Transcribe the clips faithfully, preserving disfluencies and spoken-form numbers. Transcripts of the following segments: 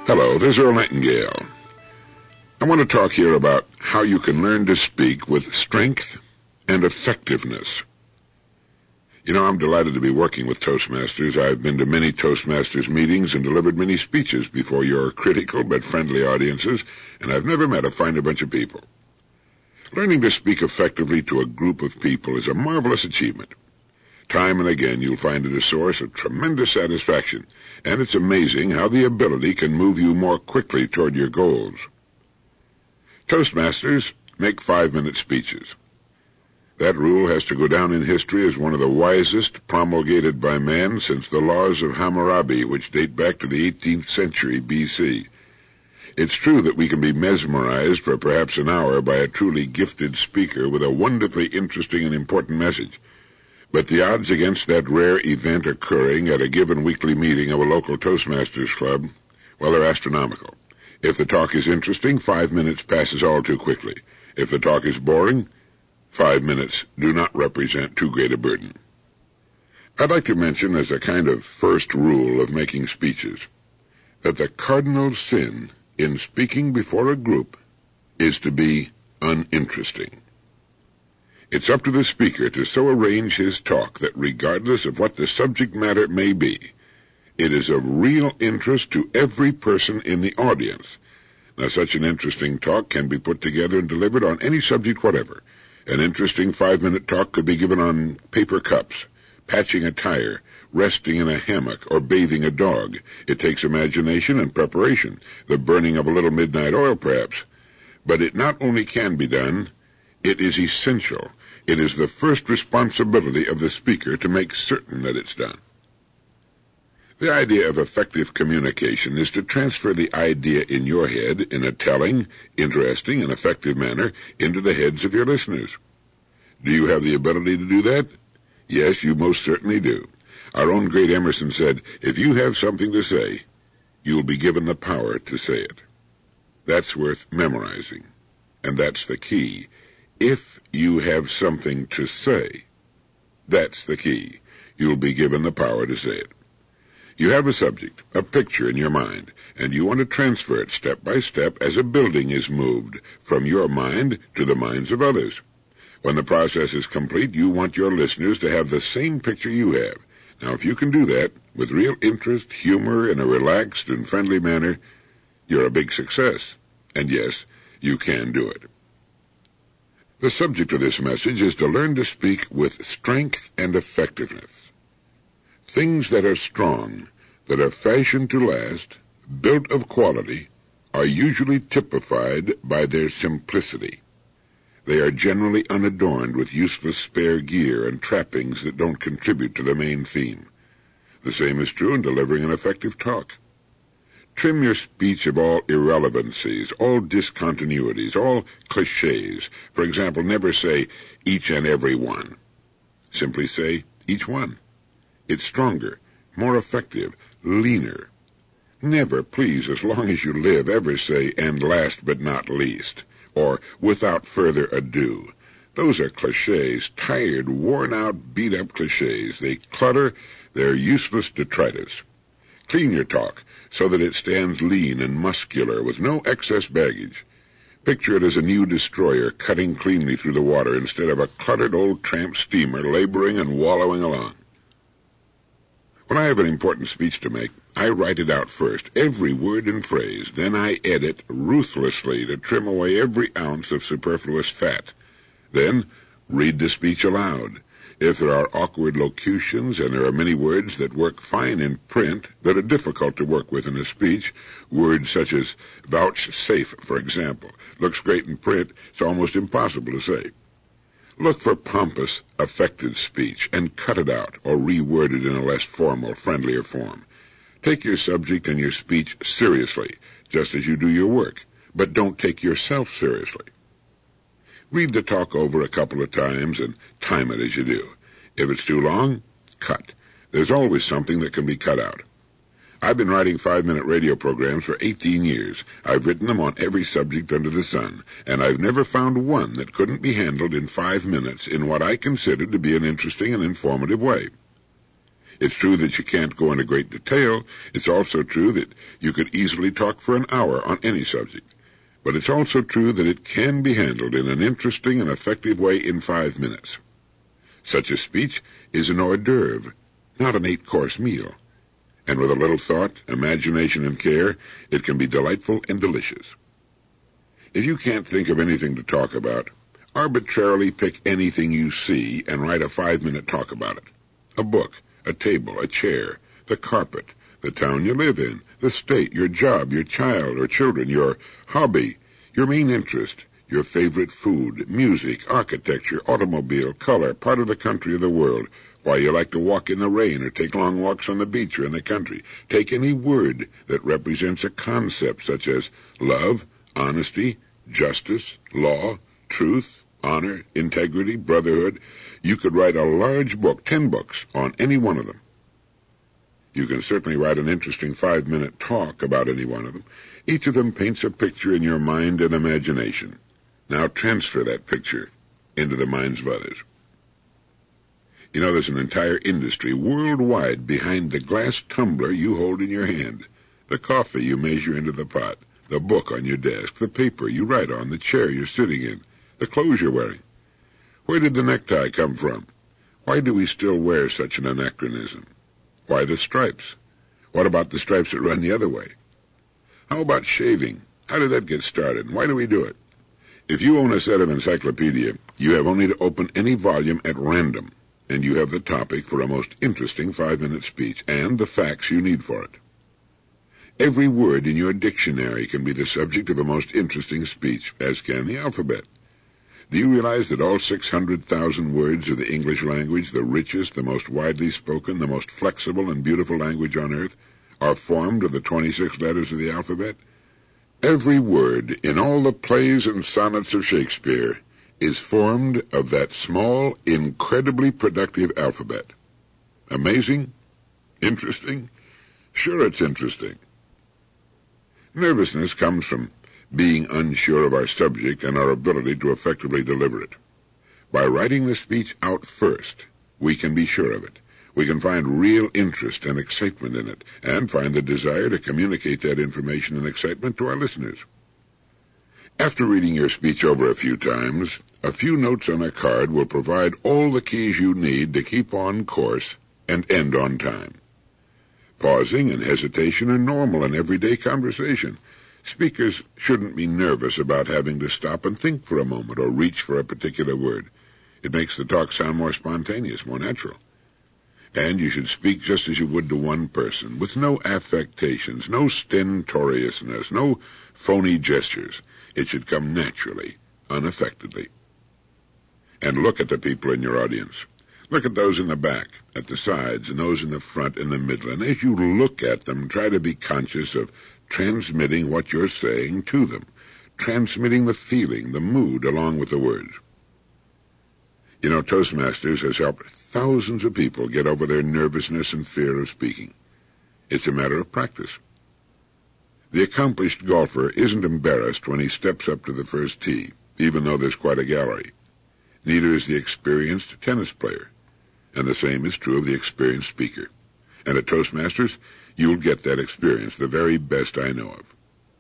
Hello, this is Earl Nightingale. I want to talk here about how you can learn to speak with strength and effectiveness. You know, I'm delighted to be working with Toastmasters. I've been to many Toastmasters meetings and delivered many speeches before your critical but friendly audiences, and I've never met a finer bunch of people. Learning to speak effectively to a group of people is a marvelous achievement. Time and again you'll find it a source of tremendous satisfaction, and it's amazing how the ability can move you more quickly toward your goals. Toastmasters make five-minute speeches. That rule has to go down in history as one of the wisest promulgated by man since the laws of Hammurabi, which date back to the eighteenth century B C. It's true that we can be mesmerized for perhaps an hour by a truly gifted speaker with a wonderfully interesting and important message. But the odds against that rare event occurring at a given weekly meeting of a local Toastmasters club, well, they're astronomical. If the talk is interesting, five minutes passes all too quickly. If the talk is boring, five minutes do not represent too great a burden. I'd like to mention as a kind of first rule of making speeches that the cardinal sin in speaking before a group is to be uninteresting. It's up to the speaker to so arrange his talk that regardless of what the subject matter may be, it is of real interest to every person in the audience. Now, such an interesting talk can be put together and delivered on any subject whatever. An interesting five-minute talk could be given on paper cups, patching a tire, resting in a hammock, or bathing a dog. It takes imagination and preparation, the burning of a little midnight oil perhaps. But it not only can be done, it is essential. It is the first responsibility of the speaker to make certain that it's done. The idea of effective communication is to transfer the idea in your head in a telling, interesting, and effective manner into the heads of your listeners. Do you have the ability to do that? Yes, you most certainly do. Our own great Emerson said, if you have something to say, you'll be given the power to say it. That's worth memorizing, and that's the key. If you have something to say, that's the key. You'll be given the power to say it. You have a subject, a picture in your mind, and you want to transfer it step by step as a building is moved from your mind to the minds of others. When the process is complete, you want your listeners to have the same picture you have. Now, if you can do that with real interest, humor, in a relaxed and friendly manner, you're a big success. And yes, you can do it. The subject of this message is to learn to speak with strength and effectiveness. Things that are strong, that are fashioned to last, built of quality, are usually typified by their simplicity. They are generally unadorned with useless spare gear and trappings that don't contribute to the main theme. The same is true in delivering an effective talk. Trim your speech of all irrelevancies, all discontinuities, all cliches. For example, never say each and every one. Simply say each one. It's stronger, more effective, leaner. Never, please, as long as you live, ever say, and last but not least, or without further ado. Those are cliches, tired, worn-out, beat-up cliches. They clutter, they're useless detritus. Clean your talk so that it stands lean and muscular with no excess baggage. Picture it as a new destroyer cutting cleanly through the water instead of a cluttered old tramp steamer laboring and wallowing along. When I have an important speech to make, I write it out first, every word and phrase. Then I edit ruthlessly to trim away every ounce of superfluous fat. Then read the speech aloud. If there are awkward locutions, and there are many words that work fine in print that are difficult to work with in a speech, words such as vouchsafe, for example, looks great in print, it's almost impossible to say. Look for pompous, affected speech, and cut it out, or reword it in a less formal, friendlier form. Take your subject and your speech seriously, just as you do your work, but don't take yourself seriously. Read the talk over a couple of times and time it as you do. If it's too long, cut. There's always something that can be cut out. I've been writing five-minute radio programs for eighteen years. I've written them on every subject under the sun, and I've never found one that couldn't be handled in five minutes in what I consider to be an interesting and informative way. It's true that you can't go into great detail. It's also true that you could easily talk for an hour on any subject. But it's also true that it can be handled in an interesting and effective way in five minutes. Such a speech is an hors d'oeuvre, not an eight-course meal. And with a little thought, imagination, and care, it can be delightful and delicious. If you can't think of anything to talk about, arbitrarily pick anything you see and write a five-minute talk about it. A book, a table, a chair, the carpet, the town you live in, the state, your job, your child or children, your hobby, your main interest, your favorite food, music, architecture, automobile, color, part of the country or the world, why you like to walk in the rain or take long walks on the beach or in the country. Take any word that represents a concept such as love, honesty, justice, law, truth, honor, integrity, brotherhood. You could write a large book, ten books, on any one of them. You can certainly write an interesting five-minute talk about any one of them. Each of them paints a picture in your mind and imagination. Now transfer that picture into the minds of others. You know, there's an entire industry worldwide behind the glass tumbler you hold in your hand, the coffee you measure into the pot, the book on your desk, the paper you write on, the chair you're sitting in, the clothes you're wearing. Where did the necktie come from? Why do we still wear such an anachronism? Why the stripes? What about the stripes that run the other way? How about shaving? How did that get started? Why do we do it? If you own a set of encyclopedia, you have only to open any volume at random, and you have the topic for a most interesting five-minute speech and the facts you need for it. Every word in your dictionary can be the subject of a most interesting speech, as can the alphabet. Do you realize that all six hundred thousand words of the English language, the richest, the most widely spoken, the most flexible and beautiful language on earth, are formed of the twenty-six letters of the alphabet? Every word in all the plays and sonnets of Shakespeare is formed of that small, incredibly productive alphabet. Amazing? Interesting? Sure, it's interesting. Nervousness comes from being unsure of our subject and our ability to effectively deliver it. By writing the speech out first, we can be sure of it. We can find real interest and excitement in it, and find the desire to communicate that information and excitement to our listeners. After reading your speech over a few times, a few notes on a card will provide all the keys you need to keep on course and end on time. Pausing and hesitation are normal in everyday conversation. Speakers shouldn't be nervous about having to stop and think for a moment or reach for a particular word. It makes the talk sound more spontaneous, more natural. And you should speak just as you would to one person, with no affectations, no stentoriousness, no phony gestures. It should come naturally, unaffectedly. And look at the people in your audience. Look at those in the back, at the sides, and those in the front and the middle. And as you look at them, try to be conscious of transmitting what you're saying to them, transmitting the feeling, the mood, along with the words. You know, Toastmasters has helped thousands of people get over their nervousness and fear of speaking. It's a matter of practice. The accomplished golfer isn't embarrassed when he steps up to the first tee, even though there's quite a gallery. Neither is the experienced tennis player, and the same is true of the experienced speaker. And at Toastmasters, you'll get that experience, the very best I know of.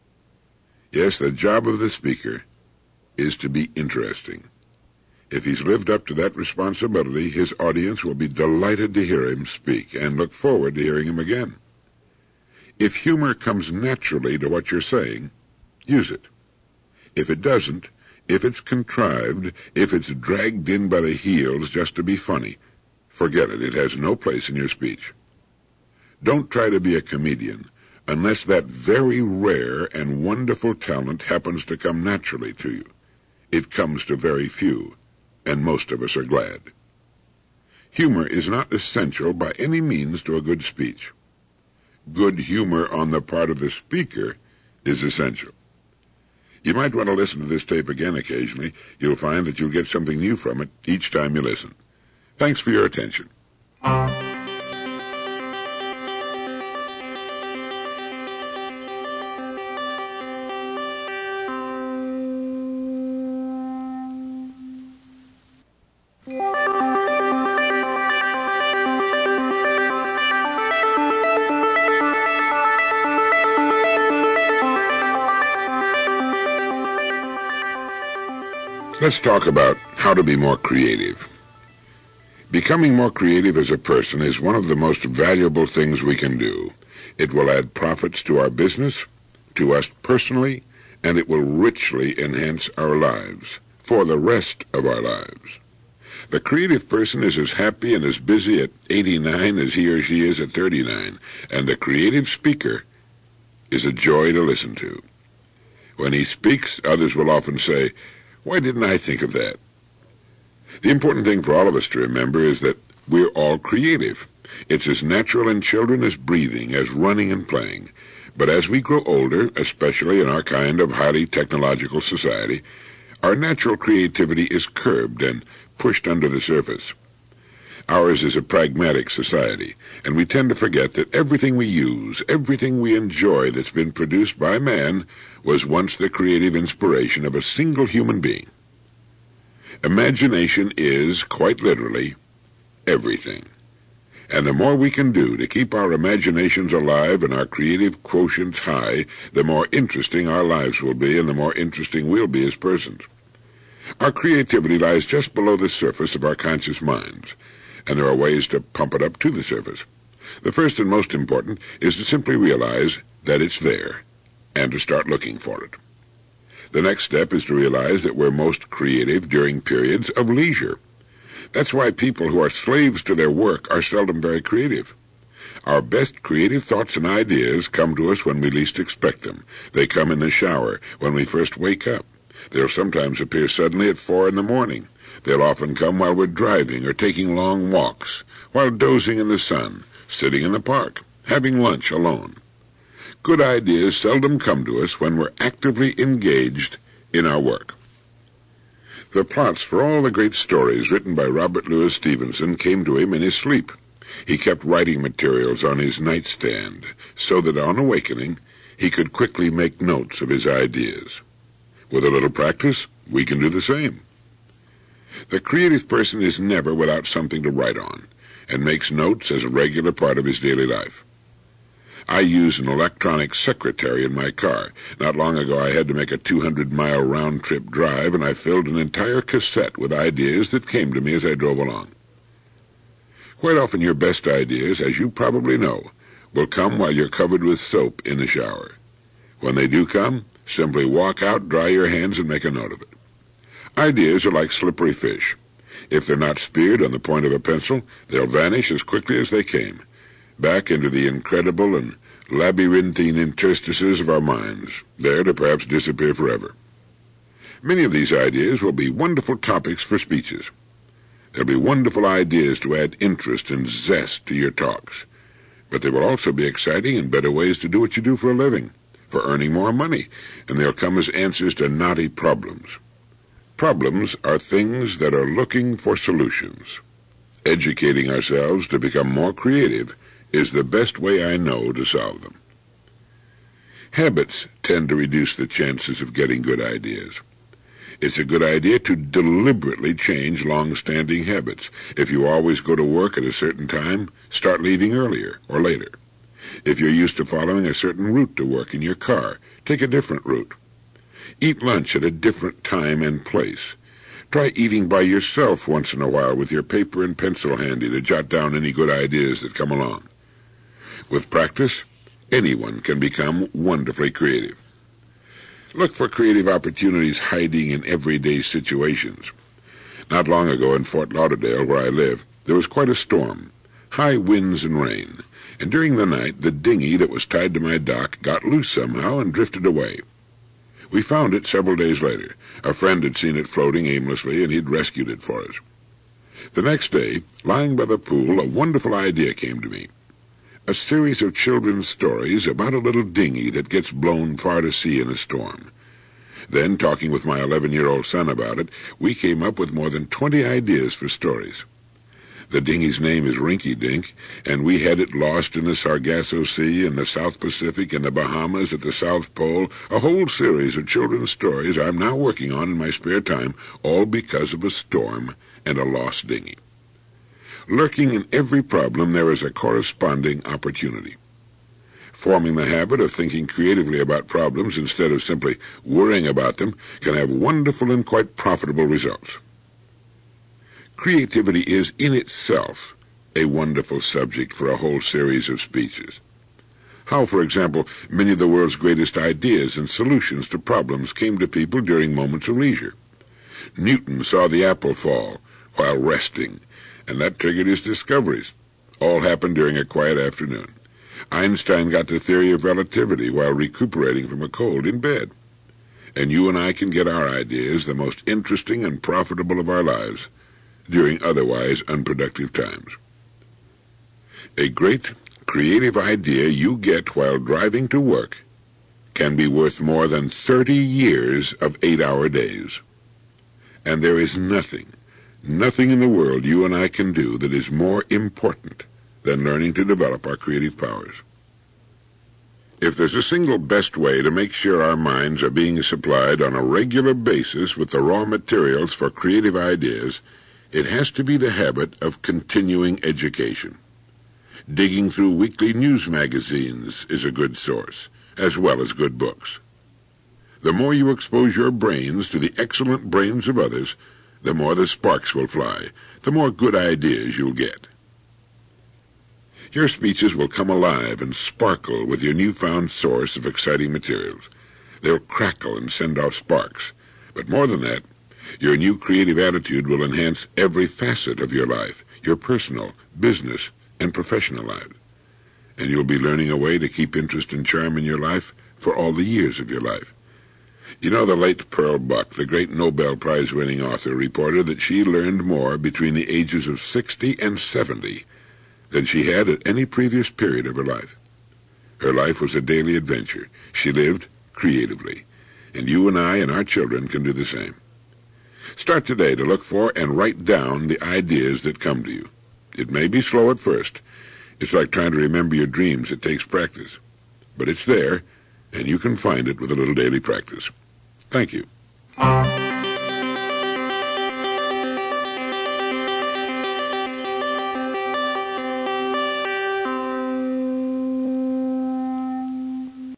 Yes, the job of the speaker is to be interesting. If he's lived up to that responsibility, his audience will be delighted to hear him speak and look forward to hearing him again. If humor comes naturally to what you're saying, use it. If it doesn't, if it's contrived, if it's dragged in by the heels just to be funny, forget it. It has no place in your speech. Don't try to be a comedian unless that very rare and wonderful talent happens to come naturally to you. It comes to very few, and most of us are glad. Humor is not essential by any means to a good speech. Good humor on the part of the speaker is essential. You might want to listen to this tape again occasionally. You'll find that you'll get something new from it each time you listen. Thanks for your attention. Let's talk about how to be more creative. Becoming more creative as a person is one of the most valuable things we can do. It will add profits to our business, to us personally, and it will richly enhance our lives for the rest of our lives. The creative person is as happy and as busy at eighty-nine as he or she is at thirty-nine, and the creative speaker is a joy to listen to. When he speaks, others will often say, "Why didn't I think of that?" The important thing for all of us to remember is that we're all creative. It's as natural in children as breathing, as running and playing. But as we grow older, especially in our kind of highly technological society, our natural creativity is curbed and pushed under the surface. Ours is a pragmatic society, and we tend to forget that everything we use, everything we enjoy that's been produced by man was once the creative inspiration of a single human being. Imagination is, quite literally, everything. And the more we can do to keep our imaginations alive and our creative quotients high, the more interesting our lives will be and the more interesting we'll be as persons. Our creativity lies just below the surface of our conscious minds, and there are ways to pump it up to the surface. The first and most important is to simply realize that it's there, and to start looking for it. The next step is to realize that we're most creative during periods of leisure. That's why people who are slaves to their work are seldom very creative. Our best creative thoughts and ideas come to us when we least expect them. They come in the shower, when we first wake up. They'll sometimes appear suddenly at four in the morning. They'll often come while we're driving or taking long walks, while dozing in the sun, sitting in the park, having lunch alone. Good ideas seldom come to us when we're actively engaged in our work. The plots for all the great stories written by Robert Louis Stevenson came to him in his sleep. He kept writing materials on his nightstand so that on awakening he could quickly make notes of his ideas. With a little practice, we can do the same. The creative person is never without something to write on, and makes notes as a regular part of his daily life. I use an electronic secretary in my car. Not long ago I had to make a two hundred mile round-trip drive, and I filled an entire cassette with ideas that came to me as I drove along. Quite often your best ideas, as you probably know, will come while you're covered with soap in the shower. When they do come, simply walk out, dry your hands, and make a note of it. Ideas are like slippery fish. If they're not speared on the point of a pencil, they'll vanish as quickly as they came, back into the incredible and labyrinthine interstices of our minds, there to perhaps disappear forever. Many of these ideas will be wonderful topics for speeches. There'll be wonderful ideas to add interest and zest to your talks, but there will also be exciting and better ways to do what you do for a living, for earning more money, and they'll come as answers to knotty problems. Problems are things that are looking for solutions. Educating ourselves to become more creative is the best way I know to solve them. Habits tend to reduce the chances of getting good ideas. It's a good idea to deliberately change long-standing habits. If you always go to work at a certain time, start leaving earlier or later. If you're used to following a certain route to work in your car, take a different route. Eat lunch at a different time and place. Try eating by yourself once in a while with your paper and pencil handy to jot down any good ideas that come along. With practice, anyone can become wonderfully creative. Look for creative opportunities hiding in everyday situations. Not long ago in Fort Lauderdale, where I live, there was quite a storm, high winds and rain, and during the night the dinghy that was tied to my dock got loose somehow and drifted away. We found it several days later. A friend had seen it floating aimlessly, and he'd rescued it for us. The next day, lying by the pool, a wonderful idea came to me. A series of children's stories about a little dinghy that gets blown far to sea in a storm. Then, talking with my eleven-year-old son about it, we came up with more than twenty ideas for stories. The dinghy's name is Rinky Dink, and we had it lost in the Sargasso Sea, in the South Pacific, in the Bahamas, at the South Pole, a whole series of children's stories I'm now working on in my spare time, all because of a storm and a lost dinghy. Lurking in every problem there is a corresponding opportunity. Forming the habit of thinking creatively about problems instead of simply worrying about them can have wonderful and quite profitable results. Creativity is in itself a wonderful subject for a whole series of speeches. How, for example, many of the world's greatest ideas and solutions to problems came to people during moments of leisure. Newton saw the apple fall while resting, and that triggered his discoveries. All happened during a quiet afternoon. Einstein got the theory of relativity while recuperating from a cold in bed. And you and I can get our ideas, the most interesting and profitable of our lives, during otherwise unproductive times. A great creative idea you get while driving to work can be worth more than thirty years of eight-hour days. And there is nothing, nothing in the world you and I can do that is more important than learning to develop our creative powers. If there's a single best way to make sure our minds are being supplied on a regular basis with the raw materials for creative ideas, it has to be the habit of continuing education. Digging through weekly news magazines is a good source, as well as good books. The more you expose your brains to the excellent brains of others, the more the sparks will fly, the more good ideas you'll get. Your speeches will come alive and sparkle with your newfound source of exciting materials. They'll crackle and send off sparks. But more than that, your new creative attitude will enhance every facet of your life, your personal, business, and professional lives. And you'll be learning a way to keep interest and charm in your life for all the years of your life. You know, the late Pearl Buck, the great Nobel Prize-winning author, reported that she learned more between the ages of sixty and seventy than she had at any previous period of her life. Her life was a daily adventure. She lived creatively. And you and I and our children can do the same. Start today to look for and write down the ideas that come to you. It may be slow at first. It's like trying to remember your dreams. It takes practice. But it's there, and you can find it with a little daily practice. Thank you.